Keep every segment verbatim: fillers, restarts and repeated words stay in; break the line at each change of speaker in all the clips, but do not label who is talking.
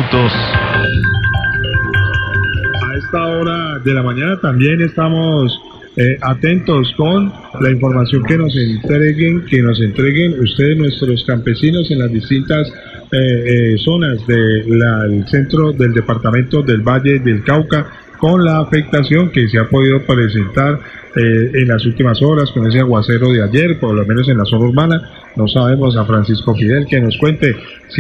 minutos.
A esta hora de la mañana también estamos eh, atentos con la información que nos entreguen, que nos entreguen ustedes, nuestros campesinos, en las distintas eh, eh, zonas del centro del departamento del Valle del Cauca, con la afectación que se ha podido presentar eh, en las últimas horas con ese aguacero de ayer, por lo menos en la zona urbana. No sabemos, a Francisco Fidel que nos cuente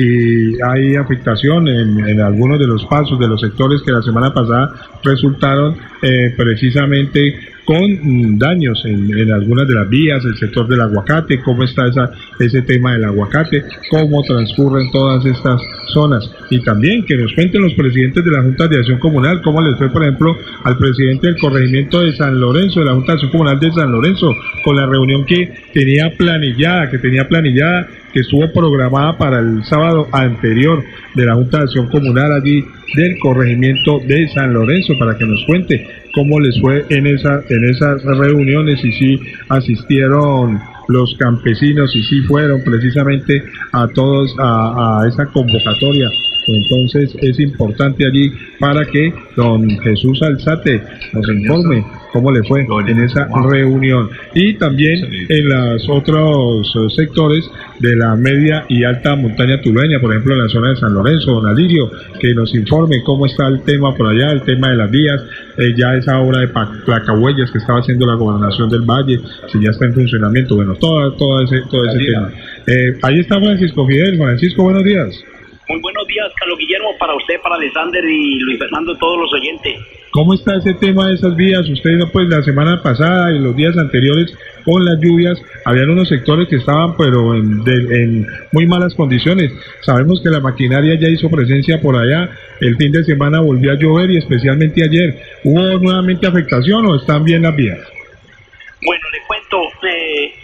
si hay afectación en, en algunos de los pasos de los sectores que la semana pasada resultaron eh, precisamente con mm, daños en, en algunas de las vías, el sector del aguacate, cómo está esa, ese tema del aguacate, cómo transcurren todas estas zonas, y también que nos cuenten los presidentes de la Junta de Acción Comunal, cómo les fue, por ejemplo, al presidente del corregimiento de San Lorenzo, de la Junta de Acción Comunal de San Lorenzo, con la reunión que tenía planillada, que tenía planillada, que estuvo programada para el sábado anterior de la Junta de Acción Comunal allí del corregimiento de San Lorenzo, para que nos cuente cómo les fue en esa en esas reuniones, y si asistieron los campesinos y si fueron precisamente a todos a, a esa convocatoria. Entonces es importante allí para que don Jesús Alzate nos informe cómo le fue en esa reunión, y también en los otros sectores de la media y alta montaña tulueña, por ejemplo en la zona de San Lorenzo, don Alirio, que nos informe cómo está el tema por allá, el tema de las vías, eh, ya esa obra de placahuellas que estaba haciendo la gobernación del Valle, si ya está en funcionamiento, bueno, todo, todo ese, todo ese tema. Eh, ahí está Francisco Fidel. Francisco, buenos días.
Muy buenos días, Carlos Guillermo, para usted, para Alexander y Luis Fernando, todos los oyentes.
¿Cómo está ese tema de esas vías? Usted, pues, la semana pasada y los días anteriores, con las lluvias, habían unos sectores que estaban, pero en, de, en muy malas condiciones. Sabemos que la maquinaria ya hizo presencia por allá. El fin de semana volvió a llover, y especialmente ayer. ¿Hubo nuevamente afectación o están bien las vías?
Bueno, le cuento, eh...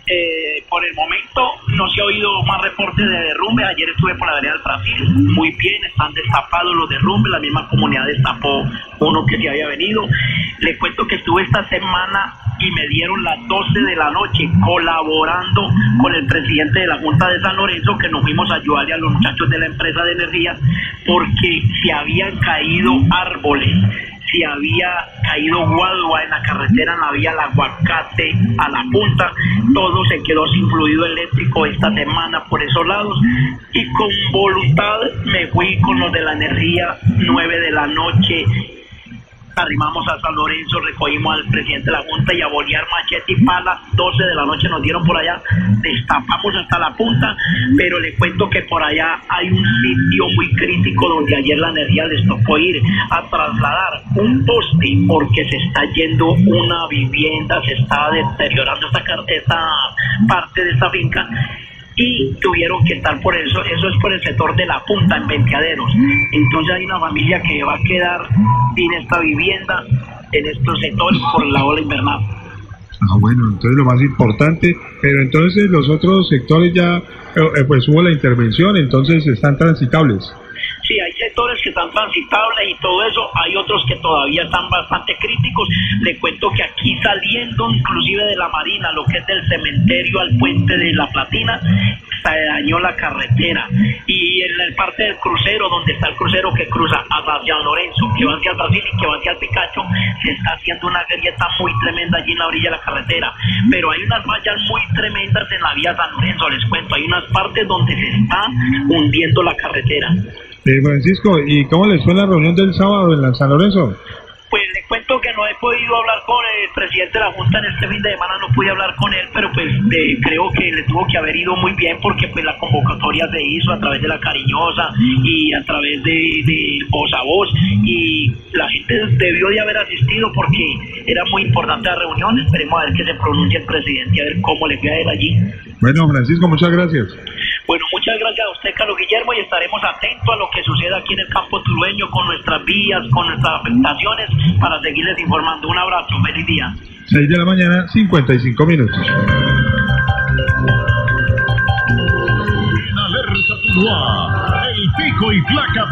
Eh, por el momento no se ha oído más reportes de derrumbes. Ayer estuve por la vereda del Brasil, muy bien, están destapados los derrumbes, la misma comunidad destapó uno que se había venido. Le cuento que estuve esta semana y me dieron las doce de la noche colaborando con el presidente de la Junta de San Lorenzo, que nos fuimos a ayudarle a los muchachos de la empresa de energía, porque se habían caído árboles, si había caído guadua en la carretera, en la vía El Aguacate a la punta, todo se quedó sin fluido eléctrico esta semana por esos lados, y con voluntad me fui con los de la energía. Nueve de la noche arrimamos a San Lorenzo, recogimos al presidente de la Junta y a bolear machete y pala. Doce de la noche nos dieron por allá, destapamos hasta la punta, pero le cuento que por allá hay un sitio muy crítico donde ayer la energía les tocó ir a trasladar un poste, porque se está yendo una vivienda, se está deteriorando esta, esta parte de esta finca, y tuvieron que estar por eso. Eso es por el sector de la punta, en Venteaderos. Entonces hay una familia que va a quedar sin esta vivienda en estos sectores por la ola invernal.
Ah, bueno, entonces lo más importante, pero entonces los otros sectores ya, eh, pues hubo la intervención, entonces están transitables.
Sí, hay sectores que están transitables y todo eso, hay otros que todavía están bastante críticos. Le cuento que aquí, saliendo inclusive de la Marina, lo que es del cementerio al puente de La Platina, se dañó la carretera, y en la parte del crucero, donde está el crucero que cruza hacia San Lorenzo, que va hacia el Brasil y que va hacia el Picacho, se está haciendo una grieta muy tremenda allí en la orilla de la carretera, pero hay unas fallas muy tremendas en la vía San Lorenzo. Les cuento, hay unas partes donde se está hundiendo la carretera.
Eh, Francisco, ¿y cómo les fue la reunión del sábado en la San Lorenzo?
Pues le cuento que no he podido hablar con el presidente de la Junta en este fin de semana, no pude hablar con él, pero pues eh, creo que le tuvo que haber ido muy bien, porque pues la convocatoria se hizo a través de La Cariñosa y a través de, de voz a voz, y la gente debió de haber asistido porque era muy importante la reunión. Esperemos a ver que se pronuncie el presidente, a ver cómo le fue a él allí.
Bueno, Francisco, muchas gracias.
Bueno, muchas gracias a usted, Carlos Guillermo, y estaremos atentos a lo que suceda aquí en el campo tulueño, con nuestras vías, con nuestras afectaciones, para seguirles informando. Un abrazo, feliz día.
seis de la mañana, cincuenta y cinco minutos.
En Alerta Tuluá, el pico y placa.